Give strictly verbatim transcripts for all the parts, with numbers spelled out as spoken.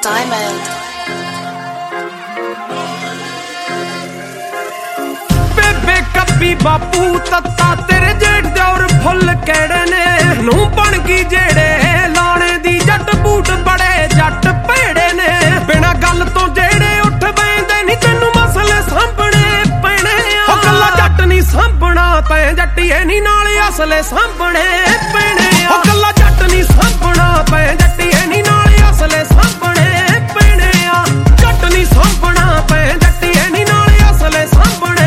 Diamond बेबे कब्बी बापू तत्ता तेरे जेठ दौर फुल केड़े ने नू बन गई जेड़े लाने दी जट बूट बड़े जट पेड़े ने बिना गल तो जेड़े उठ बैंदे नी तैनू मसले सामने पैने आ गल्ला जट नी सामना तैं जट्टीए नी नाले असले सामने पैने आ गल्ला जट नी सामना तैं जट्टीए नी नाले असले सामने पैने आ जट नी सामना तैं जट्टीए नी नाले असले सामने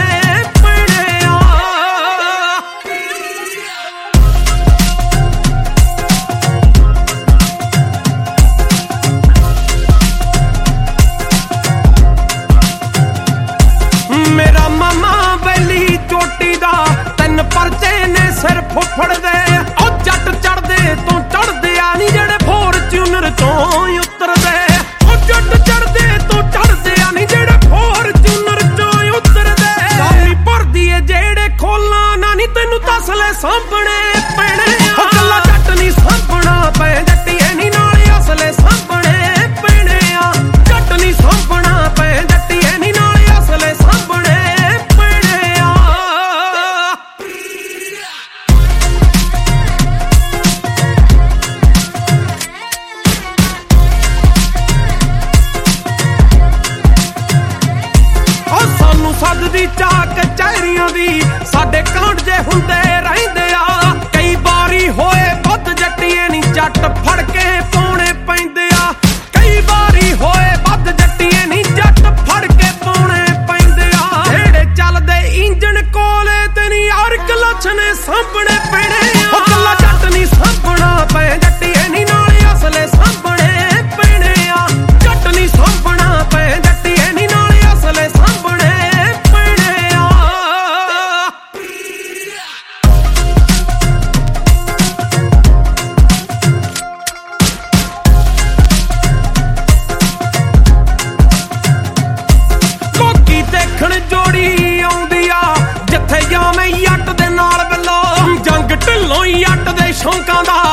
मेरा मामा बैली चोटी दा तन परचे ने सिर फुफड़ दे ओ जट चढ़दे तो चढ़दे आ नी जेड़े फॉर्च्यूनर चों उतरदे ओ जट चढ़दे तो चढ़दे आ नी जेड़े फॉर्च्यूनर चों उतरदे सामी भरदी ए जेड़े खोला ना नी तैनू तसले सामने पैणे ओ गल्ला जट नी सामना पै जट्टीए नी नाले असले सामने पैणे आ जट नी सामना पै जट्टीए नी नाले असले सामने सददी चाक चहरियां दी साडे कांड जे हुंदे रहिंदे आ कई बारी होए बुद्ध जट्टीए नी जट फड़ के पाउणे पैंदे आ कई बारी होए बुद्ध जट्टीए नी जट फड़ के पाउणे पैंदे आ जेड़े चलदे इंजन कोले ते नी हर कलछने सामने पैणे आ गल्ला जट नी सामना पै जट्टीए नी नाले असले सामने पैणे आ जट नी सामना पै जट्टीए नी नाले असले सामने जोड़ी आउंदी आ जिथे जावे जट दे नाल बल्लो जंग ढिल्लों जट दे शौकां दा